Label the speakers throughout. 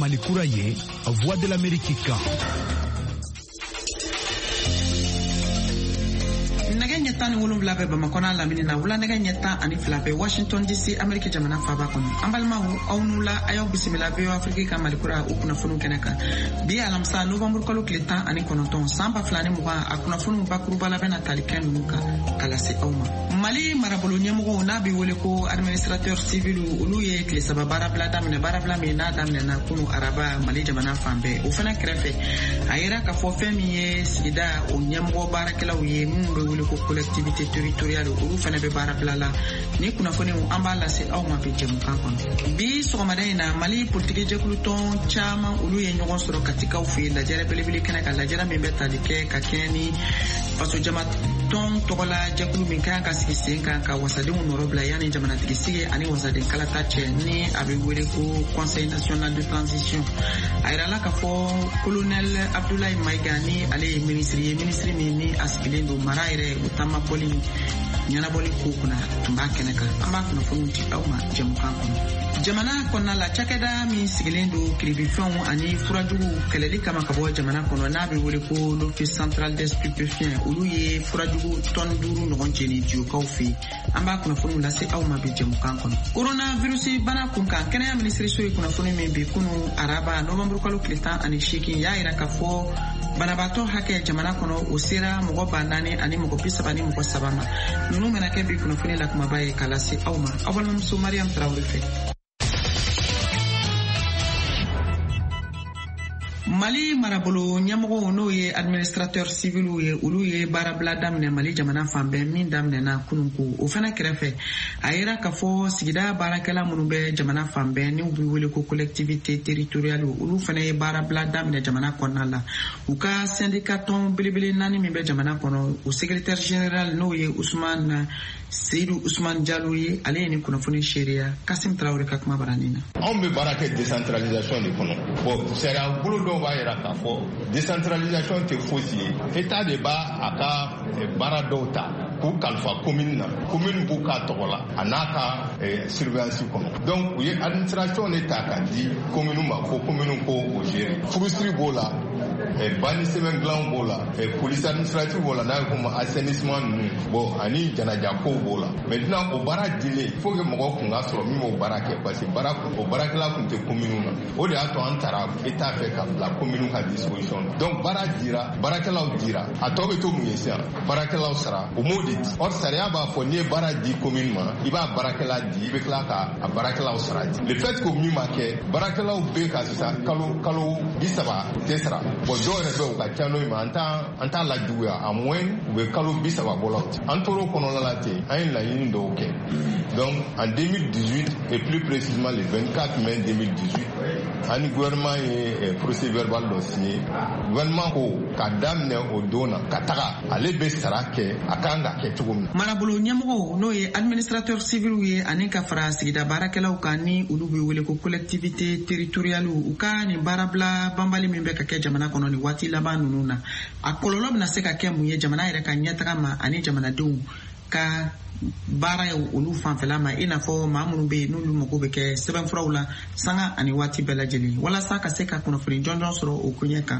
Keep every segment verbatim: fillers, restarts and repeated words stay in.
Speaker 1: Malikura ye, Voix de l'Amérique ka.
Speaker 2: Nagay nyata ni wulum labe bamakona lamini na wula nagay nyata ani flabe Washington D C America jamana faba kono ambalma hu awnula ayo bisimila be Afrika ka Malikura ukuna funu keneka bi alamsa November kolo kleta ani konoton samba flani muba akuna funu bakuru bala bena taliken nuka kala se awma Mali marabolo nyamgo na bi wole ko administrateur civil ulu ye kle sababara blada mine barabla me na damne na kunu araba Mali jamana fambe o fana krefe ayira ka fo femi ye sida o nyamgo barakela uye mumbe wole ko collectivité territoriale ulu fana be barabla la ni kuna fone o ambala se awma be jemu kankon bi so madaina Mali politique je kluton chama ulu ye nyogon soro katika ufi la jere belebele kana kala jere me beta dike ka keni faso jamat ton togola jakulu min kan ka sigi sen kan ka wasade honorable yani jamana tigisige ani wasade kala tache ni abe wele ko conseil national de transition ayra la ka fo colonel Abdoulaye Maigani ale ministre ministre ni askilendo maraire utama poli nyana boli ko kuna tumba keneka amba kuna fonti awma jamu kanko jamana konna la chakeda mi sigilendo kribifon ani furajugu keleli kama kabo jamana kono na be wele ko l'office central des stupéfiants uluye furajugu ton duru no jeni dio kawfi amba kuna fonu la se awma be jamu kanko coronavirus bana kunka kenya ministre so kuna fonu me be kunu araba november ko kleta ani shiki ya ira ka fo banabato hake jamana kono usira mugo bandani ani mugo pisa bani mugo sabama nunu menake be kuna fonu la kuma baye kala se awma awal mum Mariam Traoré fe Mali marabolo nyamgo no ye administrateur civil ye ulu ye barabla damne Mali jamana fambe min damne na kununku o fana krefe ayira ka fo sigida barakela munube jamana fambe ni ubi wele ko collectivité territoriale ulu fana ye barabla damne jamana konala uka syndicat ton bilibili nani mi be jamana kono o secrétaire général no ye Ousmane Seydou Ousmane Diallo ye ale ni kuna foni sheria Kassim Traoré ka kuma baranina
Speaker 3: on be barake décentralisation de kono bon c'est un boulot do ba yira ka fo décentralisation te fosi état de ba aka baradota pour kalfa commune na commune bu ka togola anaka surveillance kono donc ye administration état ka di commune ma ko commune ko o gérer frustri bola et banissement glan bola et police administrative bola na ko assainissement bon ani janaja ko bola maintenant au bara dile faut que mo ko nga so mi mo barake parce que barako o barake la ko te commune na o de ato antara état fait ka la commune ka disposition donc bara dira barake la dira atobe to mu yesa barake la sara o modi or sara ba fo ni bara di commune ma iba barake la di be kla ka barake la sara le fait que mi make barake la be ka sa kalo kalo bisaba tesra bo dore be ka tano ma anta anta la duya a moins be kalo bisaba bolot antoro kono la te ay la yin do ok donc en deux mille dix-huit et plus précisément le vingt-quatre mai deux mille dix-huit un gouvernement est procès verbal do signé gouvernement ko kadam ne odona kataka ale be sarake akanga ke tugum
Speaker 2: marabolo nyamgo no ye administrateur civil ye anika fra sigida barakela ukani ulubi wele ko collectivité territoriale ukani barabla bambali membe ka ke jamana kono ni wati labanu nuna akololo na seka ke muye jamana ire ka nyata ma ani jamana dum ka bara ya ulu fanfela ma ina fo mamunu be nulu moko be ke seven frawla sanga ani wati belajeli wala saka seka kuna funi jonjon soro okunyeka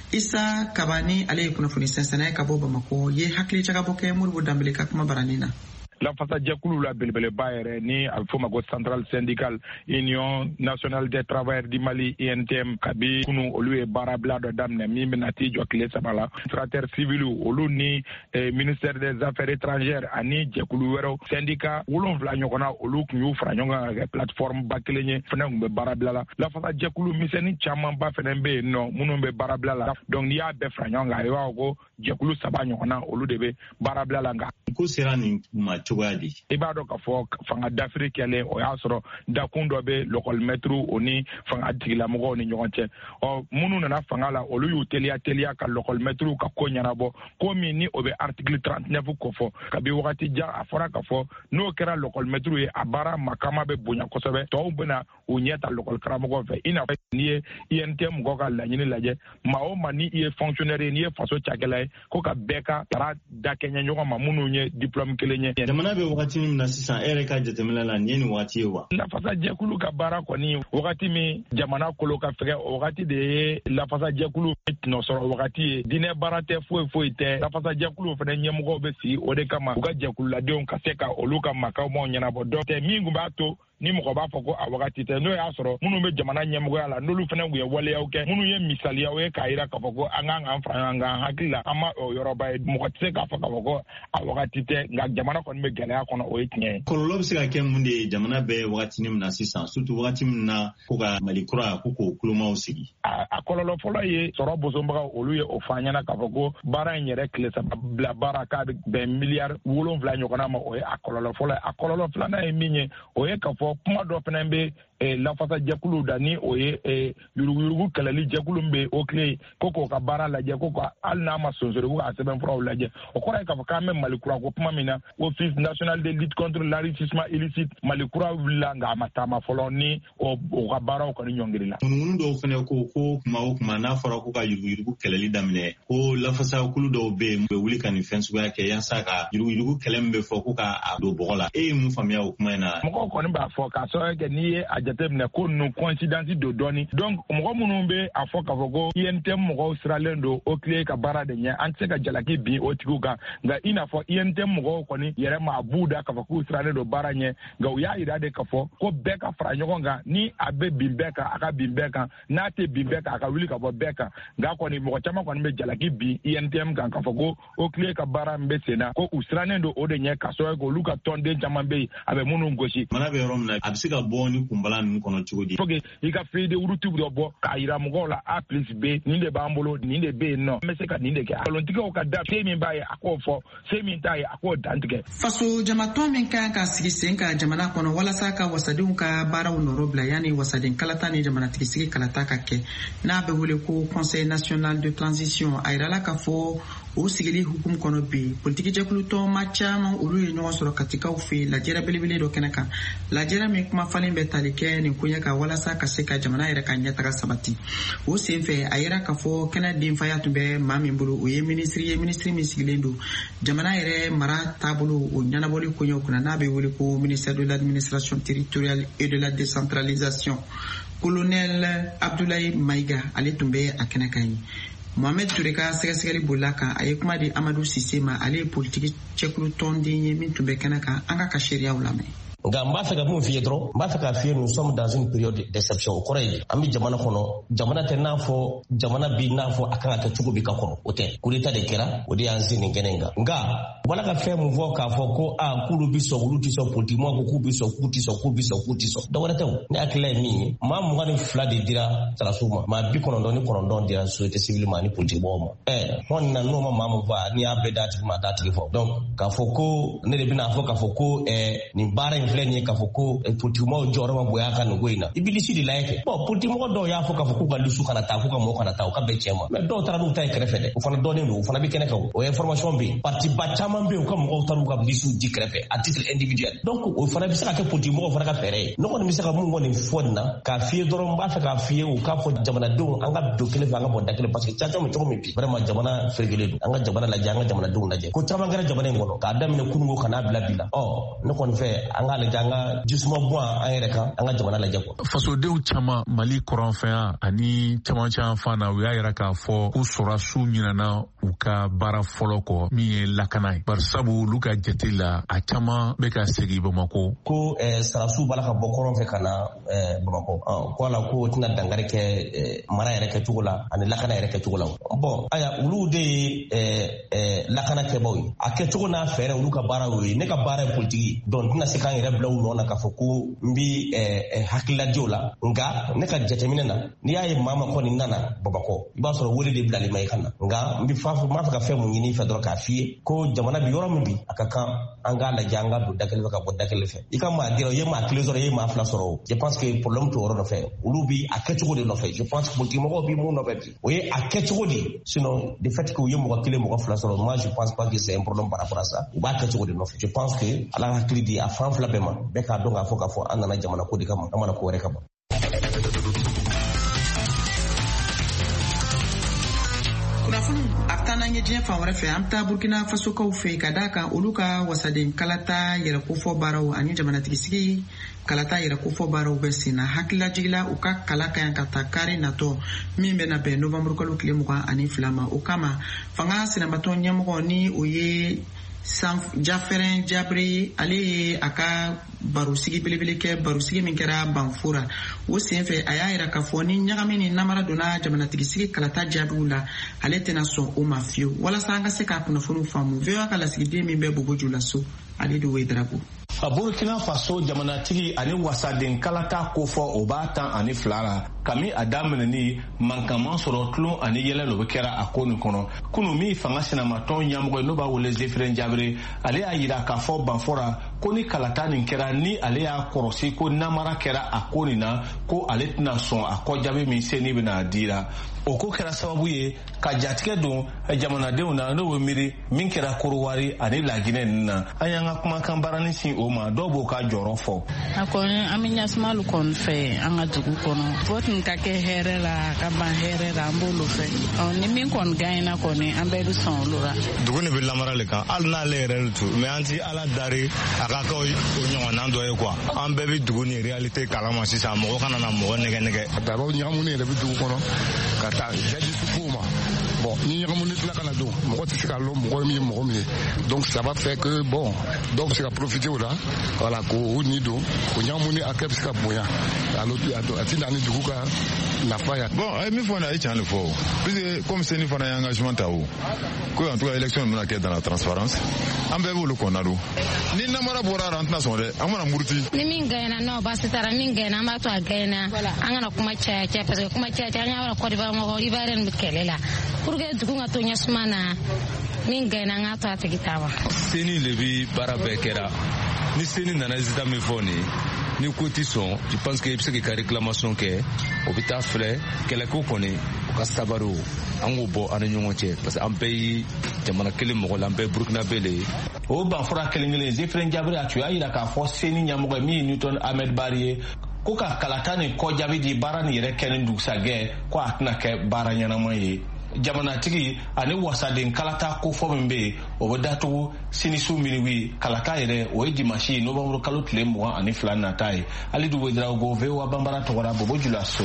Speaker 2: isa kabani ale kuna funi sensana ka boba mako ye hakli chaga boke murbu dambele ka kuma baranina
Speaker 4: la fasa jakulu la belbele bayere ni alfoma go central syndical union nationale des travailleurs du Mali I N T M kabi kunu olu barabla do damne mi menati jokle sabala administrateur civil olu ni eh, ministère des affaires étrangères ani jakulu wero syndicat wolon vla nyokona olu kunu fra nyonga plateforme baklenye fena ngbe barabla la la fasa jakulu miseni chama ba fenembe no munumbe barabla la donc ni ya be fra nyonga rewa go jakulu saba nyokona olu debe barabla la nga
Speaker 5: ko serani ma tugadi
Speaker 4: ibado ka fo fanga d'Afrique le o yasoro da kundo be local metro oni fanga tigila mo ni nyonche o munu na fanga la olu yu telia telia ka local metro ka konya na bo komi ni obe article trente-neuf ko fo ka bi wakati ja afora ka fo no kera local metro e abara makama be bunya kosobe to bena unyeta local kramo go fe ina ni ye I N T mɔgɔ ka laɲini lajɛ maa o maa ni I ye fonctionnaire ye ni ye faso cakɛla ye ko ka bɛɛ ka taara da kɛɲɛ ɲɔgɔn ma minnu ye diplôme kelen ye.
Speaker 5: Jamana bɛ wagati min na sisan e yɛrɛ ka jateminɛ la nin ye nin waati ye wa?
Speaker 4: Lafasajɛkulu ka baara kɔni wagati min jamana kolo ka fɛgɛ o wagati de ye lafasajɛkulu tɛnɔ sɔrɔ wagati ye diinɛ baara tɛ foyi foyi tɛ lafasajɛkulu fana ɲɛmɔgɔw bɛ sigi o de kama u ka jɛkululadenw ka se ka olu ka makaw ɲɛnabɔ dɔ tɛ min tun b'a to ni mɔgɔ b'a fɔ ko a wagati tɛ n'o y'a sɔrɔ minnu bɛ jamana ɲɛmɔgɔya la n'olu fana tun ye waleyaw kɛ minnu ye misaliyaw ye k'a jira k'a fɔ ko an kan k'an fara ɲɔgɔn kan hakili la an ma o yɔrɔba ye mɔgɔ tɛ se k'a fɔ k'a fɔ ko a wagati tɛ nka jamana kɔni bɛ gɛlɛya kɔnɔ o ye tiɲɛ ye.
Speaker 5: Kɔlɔlɔ bɛ se ka kɛ mun de ye jamana bɛ wagati min na sisan surtout wagati min na ko ka Mali kura ko k'o kulomaw sigi.
Speaker 4: A, a kɔlɔlɔ fɔlɔ ye sɔrɔ bosonbagaw olu ye o fɔ an ɲɛna k'a fɔ ko baara in yɛrɛ tile saba bila baara k'a bɛ bɛn miliyari wolonwula ɲɔgɔnna ma o ye a kɔlɔlɔ fɔlɔ ye a kɔlɔlɔ filanan ye min ye o ye k'a fɔ kuma dɔ fana bɛ lafasajɛkulu da ni o ye yuruguyurugu kɛlɛli jɛkulu bɛ o tile ko k'o ka baara lajɛ ko ka hali n'a ma sonsori ko k'a sɛbɛnfuraw lajɛ o kɔrɔ ye k'a fɔ k'an bɛ Mali kura ko kuma min na office national de lutte contre l'enrichissement illicite Mali kura wulila nka a ma taama fɔlɔ ni o ka baaraw kɔni ɲɔngiri la.
Speaker 5: Munumunu dɔw fana ko ko kuma o kuma n'a fɔra ko ka yuruguyurugu kɛlɛli daminɛ ko lafasakulu dɔw bɛ yen u bɛ wuli ka nin fɛn suguya kɛ yaasa ka yuruguyurugu kɛlɛ min bɛ fɔ ko ka don bɔgɔ la e ye mun faamuya o kuma in na?
Speaker 4: Mɔgɔw kɔni b'a fɔ k'a sababu kɛ n'i ye a jateminɛ ko ninnu coïncidence do dɔɔni donc mɔgɔ minnu bɛ a fɔ k'a fɔ ko I N T mɔgɔw siralen don o tile ka baara de ɲɛ an tɛ se ka jalaki bin o tigiw kan nka i n'a fɔ I N T mɔgɔw kɔni yɛrɛ ma b'u da k'a fɔ k'u siralen don baara ɲɛ nka u y'a jira de k'a fɔ ko bɛɛ ka fara ɲɔgɔn kan ni a bɛ bin bɛɛ kan a ka bin bɛɛ kan n'a tɛ bin bɛɛ kan a ka wuli ka bɔ bɛɛ kan nka kɔni mɔgɔ caman kɔni bɛ jalaki bin I N T M kan k'a fɔ ko o tile ka baara min bɛ sen na ko u sirannen don o de ɲɛ k'a sababu kɛ olu ka tɔnden caman bɛ yen a bɛ minnu gosi.
Speaker 5: Mana bɛ yɔrɔ min na a bɛ se ka bɔ ni kunbala ninnu kɔnɔ cogo di?
Speaker 4: Faut que i ka feuille de route dɔ bɔ k'a jira mɔgɔw la A plus B nin de b'an bolo nin de bɛ yen nɔ an bɛ se ka nin de kɛ kolontigiw ka da se min b'a ye a k'o fɔ se min t'a ye a k'o dantigɛ.
Speaker 2: Faso jamatɔn min kan ka sigi sen ka jamana kɔnɔ walasa ka wasadenw ka baaraw nɔrɔ bila yanni wasaden kalata ni jamanatigi sigi kalata ka kɛ n'a bɛ wele ko Conseil national de transition a jirala k'a fɔ o sigili hukumu kɔnɔ bi politiki jɛkulutɔma caman olu ye ɲɔgɔn sɔrɔ katikaw fɛ lajɛrɛ belebele dɔ kɛnɛ kan lajɛrɛ min kuma falen bɛ tali kɛ nin koɲɛ kan walasa ka se ka jamana yɛrɛ ka ɲɛtaga sabati o sen fɛ a yɛrɛ k'a fɔ kɛnɛ denfaya tun bɛ maa min bolo o ye minisiri ye minisiri min sigilen don jamana yɛrɛ mara taabolo o ɲɛnabɔli koɲɛw kunna n'a bɛ wele ko ministère de l'administration territoriale et de la décentralisation colonel Abdoulaye Maïga ale tun bɛ a kɛnɛ kan ye Mohamed Touré ka sɛgɛsɛgɛli bolila kan a ye kuma di Amadou Cissé ma ale ye politiki cɛkulu tɔnden ye min tun bɛ kɛnɛ kan an ka ka sariyaw lamɛn.
Speaker 6: Nga n b'a fɛ ka mun f'i ye dɔrɔn n b'a fɛ k'a f'i ye nous sommes dans une période d'exception o kɔrɔ ye an bɛ jamana kɔnɔ jamana tɛ n'a fɔ jamana bi n'a fɔ a kan ka kɛ cogo bi ka kɔrɔ o tɛ coup d'état de kɛra o de y'an se nin kɛnɛ in kan nka wala ka fɛn mun fɔ k'a fɔ ko a k'olu bi sɔn olu ti sɔn politique mɔgɔw ko k'u bi sɔn k'u ti sɔn k'u bi sɔn k'u ti sɔn dɔwɛrɛ tɛ o ne hakilila ye min ye maa mugan ni fila de dira sarasu ma maa bi kɔnɔntɔn ni kɔnɔntɔn dira société civile ma ni politique mɔgɔw ma ɛ hɔn na n'o ma maa mun fɔ n'i y'a bɛɛ d'a tigi ma a t'a tigi fɔ donc k'a fɔ ko ne de bɛna fɔ k'a fɔ ko ɛ nin baara in filɛ nin ye k'a fɔ ko politigimɔgɔw jɔyɔrɔ ma bonya ka nin ko in na i bɛ lisi de lajɛ kɛ bon politigimɔgɔ dɔw y'a fɔ k'a fɔ k'u ka lisu kana taa k'u ka mɔgɔw kana taa o ka bɛn cɛ ma mais dɔw taara n'u ta ye kɛrɛfɛ dɛ o fana dɔnnen don o fana bɛ kɛnɛ kan o information bɛ yen parti ba caman bɛ yen u ka mɔgɔw taara u ka lisu di kɛrɛfɛ à titre individuel donc o fana bɛ se ka kɛ politigimɔgɔw fana ka fɛɛrɛ ye ne kɔni bɛ se ka mun kɔni fɔ nin na k'a f'i ye dɔrɔn n b'a fɛ k'a f'i ye u k'a fɔ jamanadenw an ka don kelen fɛ an ka bɔ da kelen parce que caca bɛ cogo min bi vraiment jamana feerekelen don an ka jamana lajɛ an ka jamanadenw lajɛ ko caman kɛra jamana in kɔnɔ k'a daminɛ kununko ka n'a bila bi la ɔ ne kɔni fɛ an k'a lajɛ an ka jisuma bɔn an yɛrɛ kan an ka jamana lajɛ quoi.
Speaker 1: Fasodenw caman Mali kɔrɔnfɛya ani caman caman fana u y'a yira k'a fɔ ko sɔrɔsiw ɲinana u ka baara fɔlɔ kɔ min ye lakana ye bari sabu olu ka jate la a caman bɛ ka segin Bamakɔ
Speaker 6: ko ɛɛ sarasiw b'a la ka bɔ kɔrɔn fɛ ka na ɛɛ Bamakɔ ɔ ko ala ko tɛna dankari kɛ ɛɛ mara yɛrɛ kɛcogo la ani lakana yɛrɛ kɛcogo la bon aya olu de ye ɛɛ ɛɛ lakana kɛbaaw ye a kɛcogo n'a fɛɛrɛ olu ka baara y'o ye ne ka baara ye politiki donc tɛna se k'an yɛrɛ bila u nɔ na k'a fɔ ko n bi ɛɛ hakililajiw la nka ne ka jateminɛ na n'i y'a ye maa ma kɔni nana Bamakɔ i b'a sɔrɔ wele de bilali ma i ka na nka n bɛ fa n b'a fɛ ka fɛn mun ɲini i fɛ dɔrɔn k'a f'i ye ko jamana bi yɔrɔ min bi a ka kan an k'a lajɛ an ka don da kelen fɛ ka bɔ da kelen fɛ i ka maa dira i ye maa kelen sɔrɔ i ye maa fila sɔrɔ o je pense que problème t'o yɔrɔ nɔfɛ olu bi a kɛcogo de nɔfɛ je pense que politikimɔgɔw bi mun nɔfɛ bi o ye a kɛcogo de sinon de fait que u ye mɔgɔ kelen mɔgɔ fila sɔrɔ moi je pense pas que c'est un problème par rapport à ça u b'a kɛcogo de nɔfɛ je pense que ala hakili di a fan fila bɛɛ ma bɛɛ k'a dɔn k'a fɔ k'a fɔ an nana jamana ko de kama an mana ko wɛrɛ kama
Speaker 2: kunnafoni a bɛ taa n'an ye diɲɛ fan wɛrɛ fɛ an bɛ taa burkina fasokaw fɛ ka d'a kan olu ka wasaden kalata yɛrɛkofɔ baaraw ani jamanatigisi kalata yɛrɛkofɔ baaraw bɛ sen na hakililajigila u ka kala ka yan ka taa kari natɔ min bɛna bɛn nɔvanburu kalo tile mugan ani fila ma o kama fanga sinamatɔ ɲɛmɔgɔ ni o ye Jafɛrɛn Jabri ale ye a ka barosigi belebele kɛ barosigi min kɛra Banfora o senfɛ a y'a yira k'a fɔ ni ɲagami ni namara donna jamanatigisi kalata jaabiw la ale tɛna sɔn o ma fiyewu walasa an ka se k'a kunnafoniw faamu V O A ka lasigiden min bɛ Bobo Julaso ale de ye Drago.
Speaker 6: Burkina Faso jamanatigi ani wasaden kalata ko fɔ o b'a tan ani fila la kami a daminɛni mankaman sɔrɔ tulon ani yɛlɛ lo bɛ kɛra a ko nin kɔnɔ kunu min fanga sinamatɔn ɲɛmɔgɔ ye n'o b'a wele Jefrɛn Jabere ale y'a yira k'a fɔ Banfora ko ni kalata nin kɛra ni ale y'a kɔrɔsi ko namara kɛra a ko nin na ko ale tɛna sɔn a kɔ jaabi min se ni bɛna dira o ko kɛra sababu ye ka jatigɛ don jamanadenw na n'o bɛ miiri min kɛra Korowari ani Laginɛ ninnu na an y'an ka kumakan barani sin o ma dɔw b'o ka jɔrɔ fɔ.
Speaker 7: A kɔni an bɛ ɲasumalu kɔni fɛ an ka dugu kɔnɔ vote ka kɛ hɛrɛ la ka ban hɛrɛ la an b'olu fɛ ni min kɔni gagnera kɔni an bɛɛ bɛ sɔn olu la.
Speaker 8: Dugu nin bɛ lamara le kan hali n'ale yɛrɛ de tun mɛ an ti ala dari a ka kɛ o ɲɔgɔnna dɔ ye kuwa an bɛɛ bɛ dugu ni réalité kalama sisan mɔgɔ kana na mɔgɔ nɛgɛ nɛgɛ.
Speaker 9: A dabaw ɲagamunen yɛrɛ bɛ dugu kɔnɔ ka taa jadi sufu ma bon ni ɲagamunen tila kana don mɔgɔ tɛ se ka lɔn mɔgɔ min ye mɔgɔ min ye donc ça va faire que bon dɔw bɛ se ka profiter o la voilà k'o ni don o ɲagamunen hakɛ bɛ se ka bonya a ti na ni dugu ka nafa ya.
Speaker 10: Bon a ye min fɔ nin a ye tiɲɛ de fɔ puisque comme seni fana ye engagement ta o ko en tout cas élection bɛna kɛ dans la transparence an bɛɛ b'olu kɔnɔna don ni namara bɔra an tɛna sɔn dɛ an mana muruti.
Speaker 11: Ni min gagné n'o basi tara min gagné an b'a to a gagné an kana kuma caya caya parce que kuma caya caya an y'a Côte d'Ivoire mɔgɔ Ivoirien bɛ kɛlɛ la pour que dugu ka to ɲɛsuma na min gagné an ka to a tigi ta ma.
Speaker 12: Seni le bi baara bɛɛ kɛra ni seni nana résultat min fɔ nin ni ko ti sɔn je pense que i bɛ se k'i ka réclamation kɛ o bɛ taa filɛ kɛlɛko kɔni o ka sabari o an k'o bɔ an ni ɲɔgɔn cɛ parce que an bɛɛ ye jamana kelen mɔgɔ la an bɛɛ Burukinabe le ye.
Speaker 6: O Banfora kelen kelen Jefrɛn Jabere a tun y'a yira k'a fɔ seni ɲɛmɔgɔ ye min ye Newton Ahmed Bari ye ko ka kalata ni kɔ jaabi di baara nin yɛrɛ kɛ ni dugusajɛ ko a tɛna kɛ baara ɲɛnama ye. Jamanatigi ani wasaden kalata ko fɔ min bɛ yen o bɛ datugu sinisu minuwi kalata yɛrɛ o ye dimanche nɔvanburu kalo tile mugan ani fila nata ye ali dugu Drago V O A banbara tɔgɔra Bobo Julaso.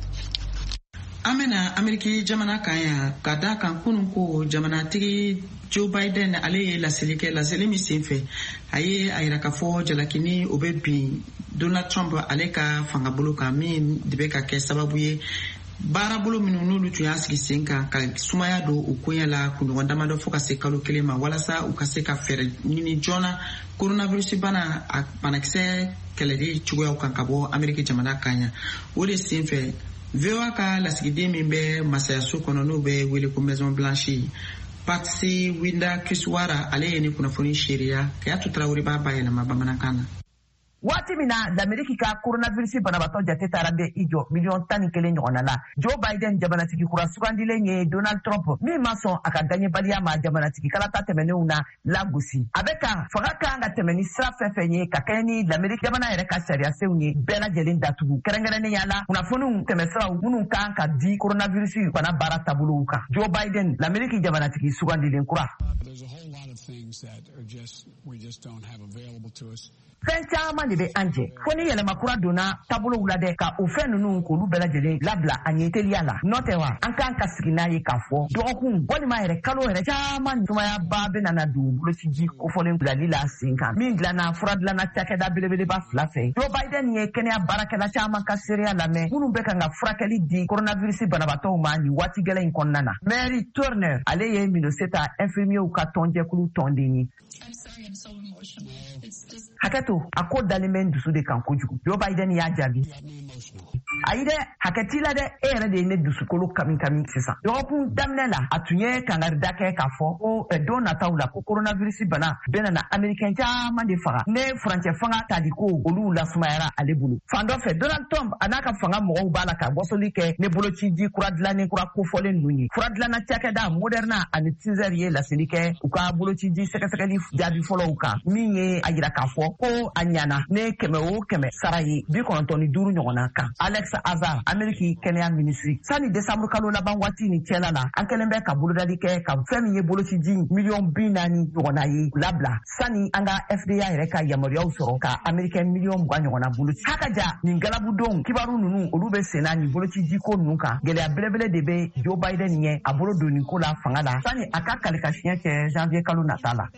Speaker 2: An bɛna Ameriki jamana kan yan ka da kan kunun ko jamanatigi Joe Biden ale ye laseli kɛ laseli min senfɛ a ye a yira k'a fɔ jalakini o bɛ bin Donald Trump ale ka fangabolo kan min de bɛ ka kɛ sababu ye baarabolo minnu n'olu tun y'a sigi sen kan ka sumaya don u koɲɛ la kunɲɔgɔn damadɔ fo ka se kalo kelen ma walasa u ka se ka fɛɛrɛ ɲini joona coronavirus bana a banakisɛ kɛlɛli cogoyaw kan ka bɔ Ameriki jamana kan yan o de senfɛ V O A ka lasigiden min bɛ masayaso kɔnɔ n'o bɛ wele ko Maison Blanche Patsy Widakuswara ale ye ni kunnafoni seereya Kayatu Tarawele b'a bayɛlɛma bamanankan na.
Speaker 13: Waati min na l'Amérique ka coronavirus banabatɔ jate taara bɛ i jɔ miliyɔn tan ni kelen ɲɔgɔnna la Joe Biden jamanatigi kura sugandilen ye Donald Trump min ma sɔn a ka gaɲɛbaliya ma jamanatigi kalata tɛmɛnenw na lagosi a bɛ kan fanga kan ka tɛmɛ ni sira fɛn fɛn ye ka kɛɲɛ ni l'Amérique jamana yɛrɛ ka sariyasenw ye bɛɛ lajɛlen datugu kɛrɛnkɛrɛnnenya la kunnafoniw tɛmɛsiraw minnu kan ka di coronavirus bana baara taabolow kan Joe Biden l'Amérique jamanatigi sugandilen kura. Fɛn caman de bɛ an jɛ fo ni yɛlɛma kura donna taabolow la dɛ ka o fɛn ninnu k'olu bɛɛ lajɛlen labila a ɲɛ teliya la n'o tɛ wa an kan ka sigi n'a ye k'a fɔ dɔgɔkun walima yɛrɛ kalo yɛrɛ caman sumayaba bɛ nana don bolociji kofɔlen bilali la sen kan min dilanna fura dilanna cakɛda belebeleba fila fɛ Joe Biden ye kɛnɛya baarakɛla caman ka seereya lamɛn minnu bɛ kan ka furakɛli di coronavirus banabatɔw ma nin waati gɛlɛn in kɔnɔna na Mary Turner ale ye Minnesota infirmiers ka tɔnjɛkulu tɔnden ye. Hakɛto a ko dalen bɛ dusu de kan kojugu Joe Biden y'a jaabi. Ayi dɛ hakɛ t'i la dɛ e yɛrɛ de ye ne dusukolo kami kami sisan dɔgɔkun daminɛ la a tun ye kangarida kɛ k'a fɔ ko don nataw la ko coronavirus bana bɛ nana américain caman de faga ne furancɛ fanga tali ko olu lasumayara ale bolo fan dɔ fɛ Donald Trump a n'a ka fanga mɔgɔw b'a la ka wasoli kɛ ne bolociji kura dilannen kura kofɔlen ninnu ye fura dilanna cakɛda Moderna ani Pfizer ye laseli kɛ u ka bolociji sɛgɛsɛgɛli jaabi fɔlɔw kan min ye a yira k'a fɔ ko a ɲana ne kɛmɛ o kɛmɛ sara ye bi kɔnɔntɔn ni duuru ɲɔgɔnna kan Alex Alex Azar Ameriki kɛnɛya ministri sani décembre kalo laban waati ni cɛla la an kɛlen bɛ ka bolodali kɛ ka fɛn min ye boloci di miliyɔn bi naani ɲɔgɔnna ye labila sani an ka F D A yɛrɛ ka yamaruyaw sɔrɔ ka Amerikɛn miliyɔn mugan ɲɔgɔnna boloci hakaja nin galabudenw kibaru ninnu olu bɛ senna nin boloci di ko ninnu kan gɛlɛya belebele de bɛ Joe Biden ɲɛ a bolo don nin ko la fanga la sani a ka kali ka siɲɛ kɛ janvier kalo nata la.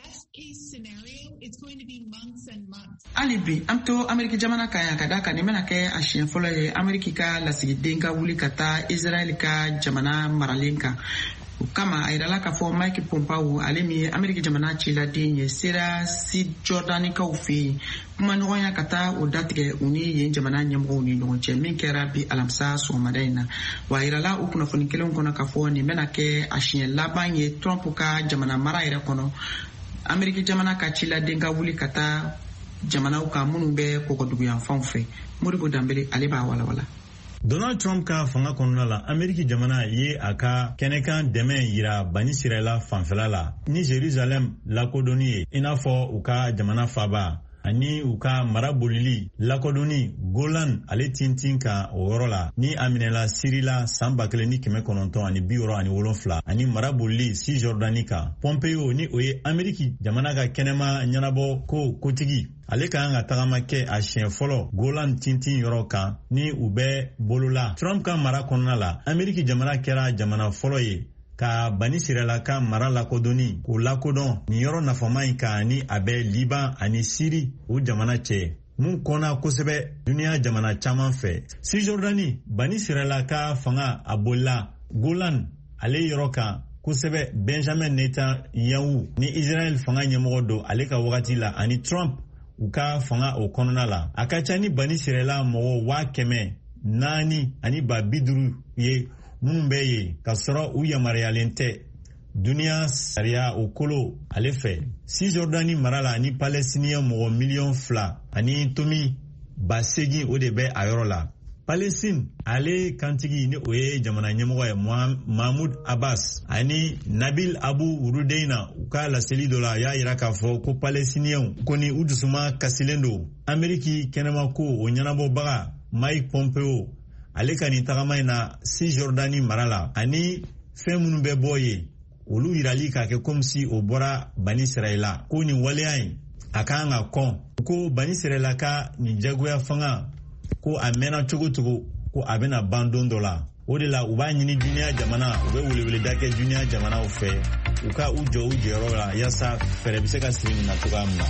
Speaker 2: hali bi an to Ameriki jamana kan yan ka da kan nin bɛna kɛ a siɲɛ fɔlɔ ye Ameriki ka lasigiden ka wuli ka taa Israel ka jamana maralen kan. O kama a yirala k'a fɔ Mike Pompeo ale min ye Ameriki jamana ciladen ye sera Cisjordanikaw fɛ yen kuma ɲɔgɔnya ka taa o datigɛ u ni yen jamana ɲɛmɔgɔw ni ɲɔgɔn cɛ min kɛra bi alamisa sɔgɔmada in na wa a yirala o kunnafoni kelen kɔnɔ k'a fɔ nin bɛna kɛ a siɲɛ laban ye Trump ka jamana mara yɛrɛ kɔnɔ Ameriki jamana ka ciladen ka wuli ka taa jamanaw kan minnu bɛ kɔgɔduguyanfanw fɛ Modibo Dambele ale b'a walawala.
Speaker 14: Donald Trump ka fanga kɔnɔna la Ameriki jamana ye a ka kɛnɛkan dɛmɛ yira Bani Israɛla fanfɛla la ni Jerusalem lakodɔnni ye i n'a fɔ u ka jamana faaba ani u ka mara bolili lakodɔnni Golan ale tintin kan o yɔrɔ la ni a minɛla Siri la san ba kelen ni kɛmɛ kɔnɔntɔn ani bi wɔɔrɔ ani wolonfila ani mara bolili Cisjordani kan. Pompeo ni o ye Ameriki jamana ka kɛnɛma ɲɛnabɔ ko kotigi ale kan ka tagama kɛ a siɲɛ fɔlɔ Golan tintin yɔrɔ kan ni u bɛ bolola. Trump ka mara kɔnɔna la Ameriki jamana kɛra jamana fɔlɔ ye ka Bani Israɛla ka mara lakodɔnni k'o lakodɔn nin yɔrɔ nafama in kan ni a bɛ Liban ani Siri o jamana cɛ mun kɔnna kosɛbɛ duniya jamana caman fɛ. Cisjordani Bani Israɛla ka fanga a bolila Golan ale yɔrɔ kan kosɛbɛ Benjamin Netanyahu ni Israel fanga ɲɛmɔgɔ don ale ka wagati la ani Trump u ka fanga o kɔnɔna la. A ka ca ni Bani Israɛla mɔgɔ waa kɛmɛ naani ani ba bi duuru ye minnu bɛ yen ka sɔrɔ u yamaruyalen tɛ duniya sariya o kolo ale fɛ. Cisjordani mara la ni Palestiniyɛn mɔgɔ miliyɔn fila ani tomi ba segin o de bɛ a yɔrɔ la. Palestine ale kantigi ni o ye jamana ɲɛmɔgɔ ye Mahmoud Abbas ani Nabil Abu Rudeina u ka laseli dɔ la y'a yira k'a fɔ ko Palestiniyɛnw ko ni u dusuma kasilen don. Ameriki kɛnɛma ko o ɲɛnabɔbaga Mike Pompeo ale ka nin tagama in na Cisjordani mara la ani fɛn minnu bɛ bɔ ye olu yirali k'a kɛ comme si o bɔra Bani Israɛla ko nin waleya in a kan ka kɔn ko Bani Israɛla ka nin jagoya fanga ko a mɛnna cogo cogo ko a bɛna ban don dɔ la. O de la u b'a ɲini duniya jamana u bɛ weleweleda kɛ duniya jamanaw fɛ u ka u jɔ u jɔyɔrɔ la yaasa fɛɛrɛ bɛ se ka sigi nin na cogoya min na.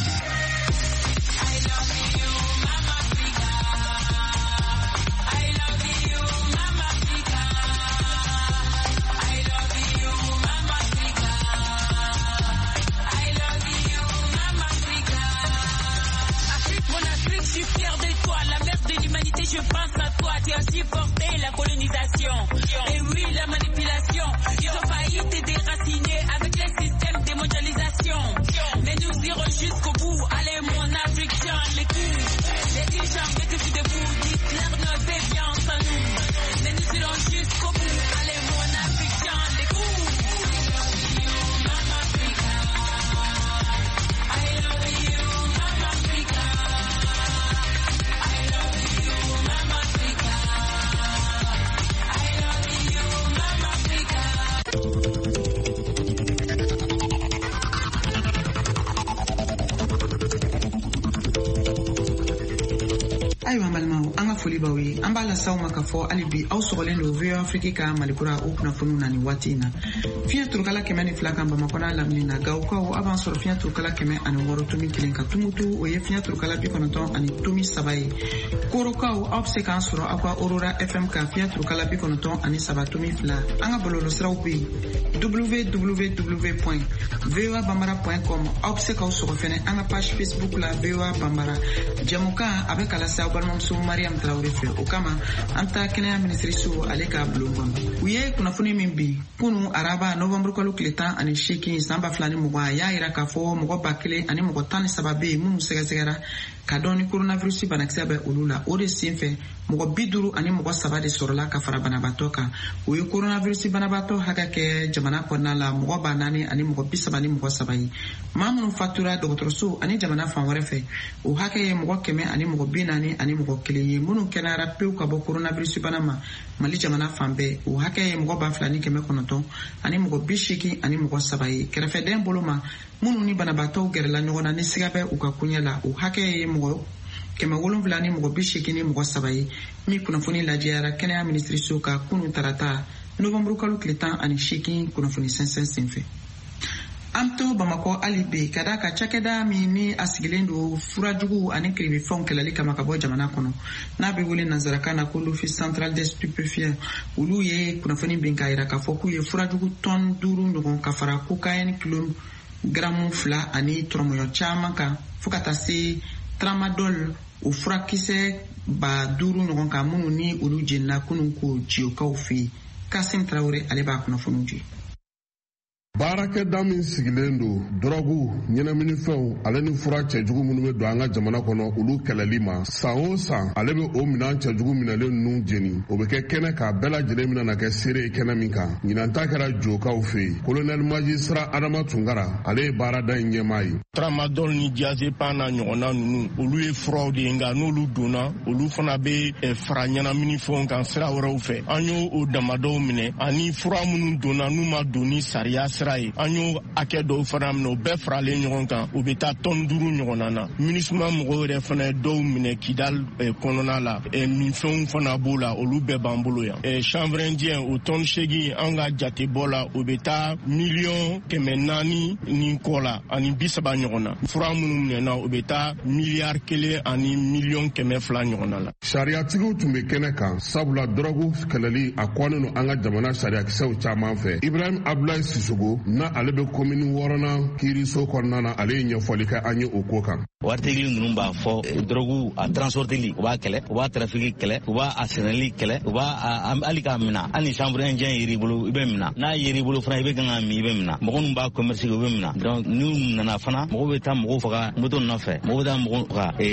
Speaker 15: Je pense à toi, tu as supporté la colonisation. Et oui, la manipulation. Ils ont failli te déraciner avec les systèmes de mondialisation. Mais nous irons jusqu'au bout. Allez, mon Africain, les coups. Les dirigeants mettez-vous debout. Dites-leur nos déviances à nous. Mais nous irons jusqu'au bout. Allez, mon Africain, les coups. Mama Africa. I love you, Mama Africa. I love you. Mama Africa, I love you, Mama Africa.
Speaker 2: Ayiwa balimaw an ka foli b'aw ye an b'a lasaw ma k'a fɔ hali bi aw sɔgɔlen don V O A Afrique ka malikura o kunnafoniw na nin waati in na fiɲɛ turukala kɛmɛ ni fila kan Bamakɔ n'a lamini na Gawokaw a b'an sɔrɔ fiɲɛ turukala kɛmɛ ani wɔɔrɔ tomi kelen ka Tumutu o ye fiɲɛ turukala bi kɔnɔntɔn ani tomi saba ye Korokaw aw bɛ se k'an sɔrɔ aw ka Aurora F M kan fiɲɛ turukala bi kɔnɔntɔn ani saba tomi fila an ka bɔlɔlɔsiraw bɛ yen w w w point v o a bambara point com aw bɛ se k'aw sɔrɔ fɛnɛ an ka page Facebook la V O A Bambara jamukan a bɛ kala se aw balimamuso Mariam Traoré fɛ o kama an ta kɛnɛya minisiriso ale k'a bulon kɔnɔ u ye kunnafoni min bi kunu araba novembre kalo tile tan ani seegin san ba fila ni mugan a y'a yira k'a fɔ mɔgɔ ba kelen ani mɔgɔ tan ni saba bɛ yen minnu sɛgɛsɛgɛra ka dɔn ni coronavirus banakisɛ bɛ olu la o de senfɛ mɔgɔ bi duuru ani mɔgɔ saba de sɔrɔla ka fara banabaatɔ kan o ye coronavirus banabaatɔ hakɛ kɛ jamana kɔnɔna la mɔgɔ ba naani ani mɔgɔ bi saba ni mɔgɔ saba ye maa minnu fatura dɔgɔtɔrɔso ani jamana fan wɛrɛ fɛ o hakɛ ye mɔgɔ kɛmɛ ani mɔgɔ bi naani ani ani mɔgɔ kelen ye minnu kɛnɛyara pewu ka bɔ coronavirus bana ma Mali jamana fan bɛɛ o hakɛ ye mɔgɔ ba fila ni kɛmɛ kɔnɔntɔn ani mɔgɔ bi seegin ani mɔgɔ saba ye kɛrɛfɛdɛn bolo ma minnu ni banabaatɔw gɛrɛla ɲɔgɔn na ni siga bɛ u ka kuɲɛ la o hakɛ ye mɔgɔ kɛmɛ wolonwula ni mɔgɔ bi seegin ni mɔgɔ saba ye min kunnafoni lajɛyara kɛnɛya minisiriso ka kunu tarata nɔvɛmburu kalo tile tan ani seegin kunnafoni sɛnsɛn senfɛ. An to Bamakɔ hali bi ka da ka cakɛda min ni a sigilen don furajugu ani kiribifɛnw kɛlɛli kama ka bɔ jamana kɔnɔ n'a bɛ wele nanzarakan na ko l'office central des stupéfiants olu ye kunnafoni bin k'a jira k'a fɔ k'u ye furajugu tɔn duuru ɲɔgɔn ka fara cocaïne kilogaramu fila ani tɔrɔmɔyɔ caman kan fo ka taa se tramadol o furakisɛ ba duuru ɲɔgɔn kan minnu ni olu jenina kunun ko jiyokaw fɛ yen Kasim Traoré ale b'a kunnafoni di.
Speaker 16: Baarakɛda min sigilen don dɔrɔgu ɲɛnaminifɛnw ale ni fura cɛjugu minnu bɛ don an ka jamana kɔnɔ olu kɛlɛli ma san o san ale bɛ o minɛn cɛjugu minɛlen ninnu jeni o bɛ kɛ kɛnɛ k'a bɛɛ lajɛlen mina na kɛ seere ye kɛnɛ min kan ɲinan ta kɛra jokaw fɛ yen kolonɛli majisira Adama Tunkara ale ye baarada in ɲɛmaa ye.
Speaker 17: Tramadol ni diazepam na ɲɔgɔnna ninnu olu ye furaw de ye nka n'olu donna olu fana bɛ fara ɲɛnaminifɛnw kan sira wɛrɛw fɛ an y'o o damadɔw minɛ ani fura minnu donna n'u ma don ni sariya sira ye an y'o hakɛ dɔw fana minɛ o bɛɛ faralen ɲɔgɔn kan o bɛ taa tɔn duuru ɲɔgɔnna na minisuma mɔgɔw yɛrɛ fana ye dɔw minɛ Kidal kɔnɔna la minfɛnw fana b'o la olu bɛɛ b'an bolo yan chanvre indien o tɔn seegin an ka jatebɔ la o bɛ taa miliyɔn kɛmɛ naani ni kɔ la ani bi saba ɲɔgɔn na fura minnu minɛna o bɛ taa miliyari kelen ani miliyɔn kɛmɛ fila ɲɔgɔnna la.
Speaker 16: Sariyatigiw tun bɛ kɛnɛ kan sabula dɔrɔgu kɛlɛli a kɔnnen don an ka jamana sariyakisɛw caman fɛ. Ibrahim Abdulaye Sissogo na ale bɛ komini wɔɔrɔnan kiiriso kɔnɔna na ale ye ɲɛfɔli kɛ an ye o ko kan.
Speaker 18: Waritigi ninnu b'a fɔ dɔrɔgu a transporteli u b'a kɛlɛ u b'a trafiki kɛlɛ u b'a a sɛnɛli kɛlɛ u b'a hali k'a minɛ hali ni chambre indien yer'i bolo i bɛ minɛ n'a yer'i bolo fana i bɛ kan ka min i bɛ minɛ mɔgɔ minnu b'a commerce kɛ u bɛ minɛ donc n'u nana fana mɔgɔw bɛ taa mɔgɔw faga moto nɔfɛ mɔgɔw bɛ taa mɔgɔw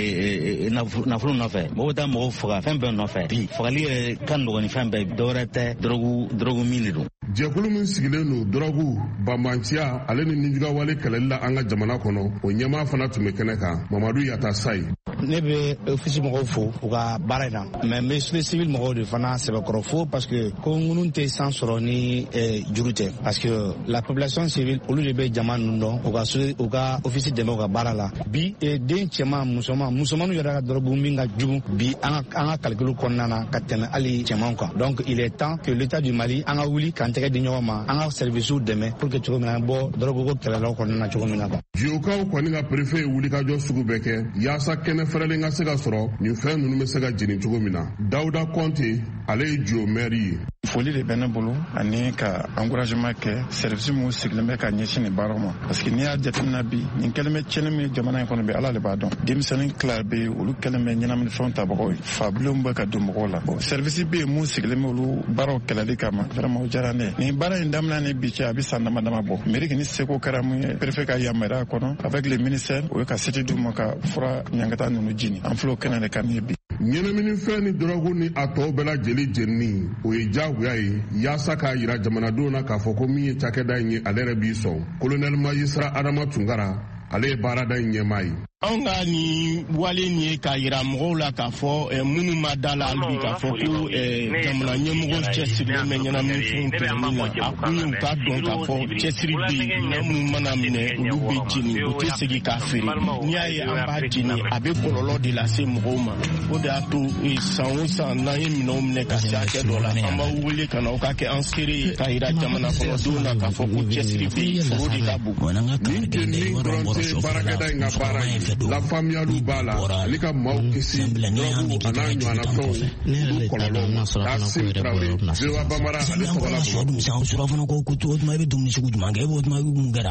Speaker 18: faga nafolo nɔfɛ mɔgɔw bɛ taa mɔgɔw faga fɛn bɛɛ nɔfɛ bi fagali yɛrɛ ka nɔgɔn ni fɛn bɛɛ dɔwɛrɛ tɛ dɔrɔgu dɔrɔgu min de don.
Speaker 16: Jɛkulu min sigilen don dɔrɔgu banbanciya ale ni ninjugawale kɛlɛli la an ka jamana kɔnɔ o ɲɛmaa fana tun bɛ kɛnɛ kan Mamadu Yata Sayi.
Speaker 19: Ne bɛ ofisi mɔgɔw fo u ka baara in na mais n bɛ société civile mɔgɔw de fana sɛbɛkɔrɔ fo parce que ko ŋunu tɛ san sɔrɔ ni juru tɛ parce que la population civile olu de bɛ jama ninnu dɔn u ka u ka ofisi dɛmɛ u ka baara la bi den cɛman musoman musomanw yɛrɛ ka dɔrɔgu min ka jugu bi an ka an ka calcul kɔnɔna na ka tɛmɛ hali cɛmanw kan donc il est temps que l'état du Mali an ka wuli k'an tɛgɛ di ɲɔgɔn ma an ka services dɛmɛ pour que cogo min na bɔ dɔrɔguko kɛlɛlaw kɔnɔna na cogo min na.
Speaker 16: Jiyokaw kɔni ka préfet ye wulikajɔ sugu bɛɛ kɛ yaasa kɛnɛ fɛrɛlen ka se ka sɔrɔ nin fɛn ninnu bɛ se ka jeni cogo min na. Dawuda Kɔnte ale ye Jiyo maire ye.
Speaker 20: Foli de bɛ ne bolo ani ka encouragement kɛ service mun sigilen bɛ ka ɲɛsin nin baaraw ma parce que n'i y'a jateminɛ bi nin kɛlen bɛ tiɲɛni min jamana in kɔnɔ bi ala de b'a dɔn denmisɛnnin tila bɛ yen olu kɛlen bɛ ɲɛnaminifɛnw tabagaw ye fabilenw bɛ ka don mɔgɔw la bon service bɛ yen mun sigilen bɛ olu baaraw kɛlɛli kama vraiment o diyara ne ye nin baara in daminɛ ni bi cɛ a bɛ san dama dama bɔ mairie ni seko kɛra mun ye préfet ka yamaruya kɔnɔ avec les ministères o ye ka seti d'u ma ka fura ɲangata ninnu jini an filɛ o kɛnɛ de kan ye bi.
Speaker 16: Ɲɛnaminifɛn ni dɔrɔgu ni a tɔw bɛɛ lajɛlen jenini o ye diyagoya ye yaasa k'a jira jamanadenw na k'a fɔ ko min ye cakɛda in ye ale yɛrɛ b'i sɔn kolonɛli majisira Adama Tunkara ale ye baarada in ɲɛmaa ye.
Speaker 17: Anw ka nin wale nin ye k'a jira mɔgɔw la k'a fɔ minnu ma da la hali bi k'a fɔ ko jamana ɲɛmɔgɔ cɛsirilen bɛ ɲɛnaminifɛnw kɛlɛli la a kun y'u k'a dɔn k'a fɔ cɛsiri bɛ yen minɛn minnu mana minɛ olu bɛ jeni o tɛ segin k'a feere n'i y'a ye an b'a jeni a bɛ kɔlɔlɔ de lase mɔgɔw ma o de y'a to san o san n'an ye minɛnw minɛ ka se hakɛ dɔ la an b'aw wele ka na o ka kɛ an seere ye k'a jira jamana kɔnɔdenw na k'a fɔ ko cɛsiri bɛ yen foro de ka bon.
Speaker 16: Nin jenini dɔrɔn tɛ baarakɛda in ka baara ye. La faamuyaliw b'a la ale ka maaw kisi dɔrɔgu a n'a ɲɔgɔnna fɛnw olu kɔlɔlɔ ma Kasim Traoré Zewa Bamara ale tɔgɔla Bamakɔ.
Speaker 21: surafana ko ko o tuma i bɛ dumuni sugu jumɛn kɛ e b'o tuma mun kɛra.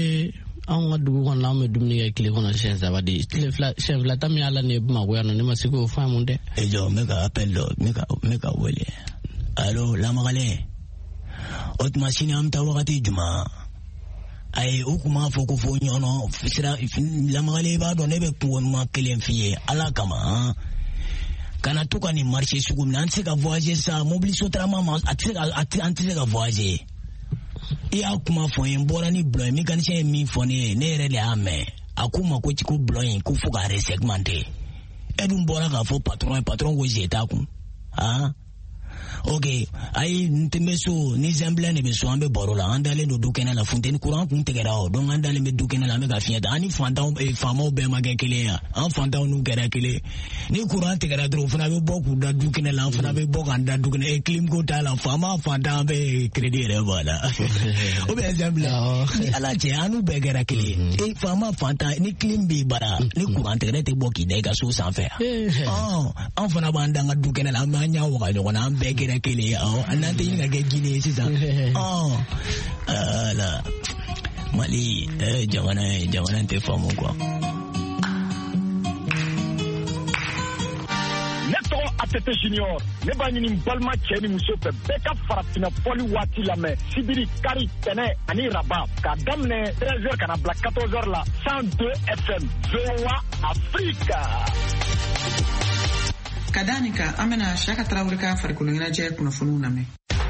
Speaker 21: Anw ka dugu kɔnɔ an bɛ dumuni kɛ tile kɔnɔ siɲɛ saba de tile fila siɲɛ fila ta min y'a la nin ye Bamakɔ yan nɔ ne ma se k'o faamu dɛ. e jɔ n bɛ ka appel dɔ n bɛ ka n bɛ ka wele allo Lamagalen o tuma sini an bɛ taa wagati jumɛn. Ayi o kuma fɔ ko fɔ ɲɔnɔ sira Lamagalen b'a dɔn ne bɛ kungo ɲuman kelen f'i ye ala kama kana to ka nin marché sugu min na an tɛ se ka voyager sa mobili sotarama ma a tɛ se ka an tɛ se ka voyager i y'a kuma fɔ n ye n bɔra ni bulon ye mécanicien ye min fɔ ne ye ne yɛrɛ de y'a mɛn a ko ma ko ko bulon in ko fo ka resegmenter e dun bɔra k'a fɔ patron ye patron ko je t'a kun ah ok ayi ntɛmɛ so ni zɛnbilɛ de bɛ so an bɛ baro la an dalen don du kɛnɛ la funteni kuran kun tigɛra o donc an dalen bɛ du kɛnɛ la an bɛ ka fiɲɛ ta an ni fantanw faamaw bɛɛ ma kɛ kelen ya an fantanw n'u kɛra kelen ni kuran tigɛra dɔrɔn o fana bɛ bɔ k'u da du kɛnɛ la an fana bɛ bɔ k'an da du kɛnɛ e clim ko t'a la faama fantan an bɛ crédit yɛrɛ b'a la o bɛ zɛnbilɛ ni ala cɛ an n'u bɛɛ kɛra kelen e faama fantan ni clim b'i bara ni kuran tigɛra tɛ bɔ k'i da i ka so sanfɛ an fana b'an da an ka du kɛnɛ la an b'an ɲɛ waga ɲɔgɔn na an bɛɛ kɛra kele oh nanti ini agak gini sisan oh ala Mali eh jangan jangan nanti famu quoi
Speaker 3: Neto Atete Junior ne b'a ɲini balima cɛ ni muso fɛ bɛɛ ka farafina fɔli waati lamɛn sibiri kari tɛnɛ ani raba k'a daminɛ treize heures kana bila quatorze heures la cent deux F M V O A Africa.
Speaker 2: Kadhalika amena Shaka Traore ka farikolo ɲɛnajɛ kunnafoniw lamɛn.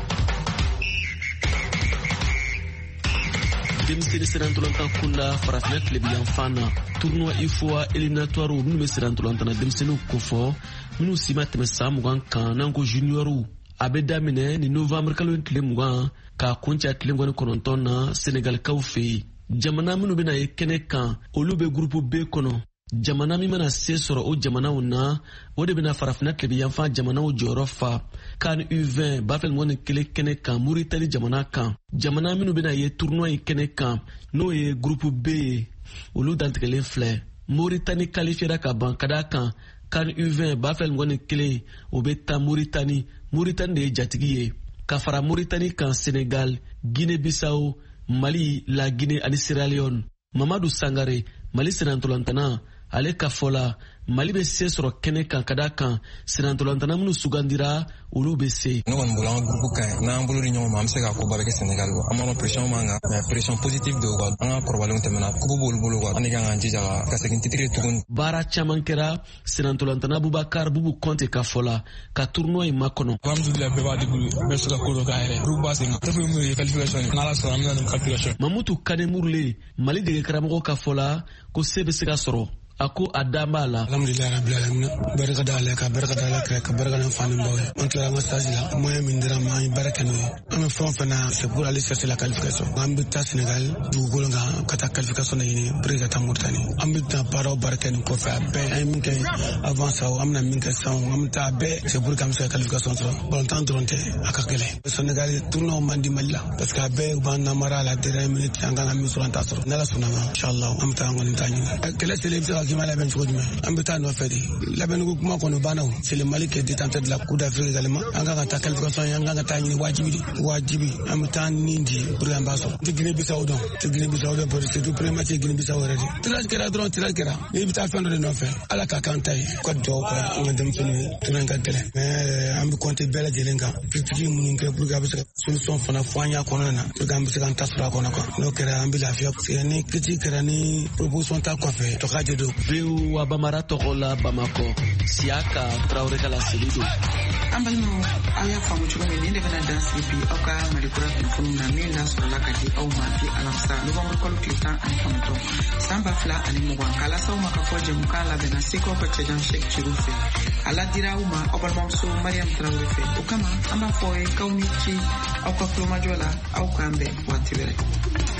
Speaker 22: Denmisɛnnin sirantolantan kunda farafinna tilebiyan fan na tournoi I F O A éliminatoire minnu bɛ sirantolantan na denmisɛnninw kofɔ minnu si ma tɛmɛ san mugan kan n'an ko juniorw a bɛ daminɛ ni novembre kalo tile mugan k'a kuncɛ tile mugan ni kɔnɔntɔn na Senegalikaw fɛ yen jamana minnu bɛna ye kɛnɛ kan olu bɛ groupe B kɔnɔ. Jamana min mana se sɔrɔ o jamanaw na o de bɛna farafinna tilebiyanfan jamanaw jɔyɔrɔ fa CAN U vingt bafɛlingɔni kelen kɛnɛ kan Muritani jamana kan jamana minnu bɛna ye tournoi kɛnɛ kan n'o ye groupe B ye olu dantigɛlen filɛ Muritani qualifiera ka ban ka d'a kan CAN U vingt bafɛlingɔni kelen o bɛ taa Muritani Muritani de ye jatigi ye ka fara Muritani kan Senegal Guinée-Bissau Mali La Guinée ani Sierra Leone Mamadou Sangare Mali senantolantana ale ka fɔla Mali bɛ se sɔrɔ kɛnɛ kan ka d'a kan senantolantana minnu sugandira olu bɛ se.
Speaker 23: Ne kɔni bolo an ka groupe ka ɲi n'an bolo di ɲɔgɔn ma an bɛ se ka ko ba bɛ kɛ Senegal quoi an b'a dɔn pression b'an kan mais pression positive de quoi an ka kɔrɔbalenw tɛmɛna kubu b'olu bolo quoi an de kan k'an jija ka segin titre tuguni. Baara
Speaker 22: caman kɛra senantolantana Bubakar Bubu Konte ka fɔla ka tournoi in makɔnɔ.
Speaker 24: Alhamdulillah bɛɛ b'a débrouiller bɛɛ se ka ko dɔ k'an yɛrɛ groupe b'a sen kan mun ye qualification ye n'Ala sɔnna an bɛna nin qualification.
Speaker 22: Mamutu Kane Murule Mali dege karamɔgɔ ka fɔla ko se bɛ se ka sɔrɔ. Ako adama la
Speaker 24: alhamdulillah rabbil alamin baraka da Allah ka baraka da Allah ka baraka da fanin bawe on kila ma stage la moyen min dira ma baraka no on fon fana c'est pour aller chercher la qualification on bi ta Sénégal du gol nga kata qualification ni président ta Mauritanie on bi ta paro baraka ni ko fa be ay min kay avant ça amna min ka sa on ta be c'est pour comme ça qualification so bon temps dronté akakele Sénégal tourno mandi malla parce que be ban na mara la dernière minute anga mi sur ta so nala sunama inshallah am ta ngoni tani kele sélection Kima la ben choco du an bɛ taa nɔfɛ de labɛnni ko kuma kɔnɔ bannaw c'est le Mali qui est détenteur de la Coupe d'Afrique également an ka taa qualification an ka taa ɲini wajibi de wajibi an bɛ taa nin di pour an b'a sɔrɔ tɛ Guinée Bissau dɔn tɛ Guinée Bissau dɔn parce que c'est premier match Guinée Bissau yɛrɛ de tirage kɛra dɔrɔn tirage kɛra n'i bɛ taa fɛn dɔ de nɔfɛ ala ka kan ta ye ka dugawu kɛ an ka denmisɛnninw ye tournoi ka gɛlɛn mais an bɛ compter bɛɛ lajɛlen kan critique minnu kɛ pour que a bɛ se ka solution fana fɔ an y'a kɔnɔna na pour que an bɛ se k'an ta sɔrɔ a kɔnɔ quoi n'o kɛra an bɛ lafiya parce que ni critique kɛra ni proposition ta kɔfɛ tɔ ka jɛ don.
Speaker 22: Beu Abamara Togola Bamako Siaka Traore Kala Selido
Speaker 2: an balimaw aw y'a faamu cogo min nin de bɛna dan sigi bi aw ka malikura kunnafoniw na min lasɔrɔla ka di aw ma bi alamisa nɔvɛmburu kalo tile tan ani kɔnɔntɔn san ba fila ani mugan k'a lase aw ma ka fɔ jɛmukan labɛnna sekaw ka cɛjan sɛk ciru fɛ a ladira aw ma aw balimamuso mariam Traore fɛ o kama an b'a fɔ aw ye k'aw ni ci aw ka kulomajɔ la aw k'an bɛn waati wɛrɛ.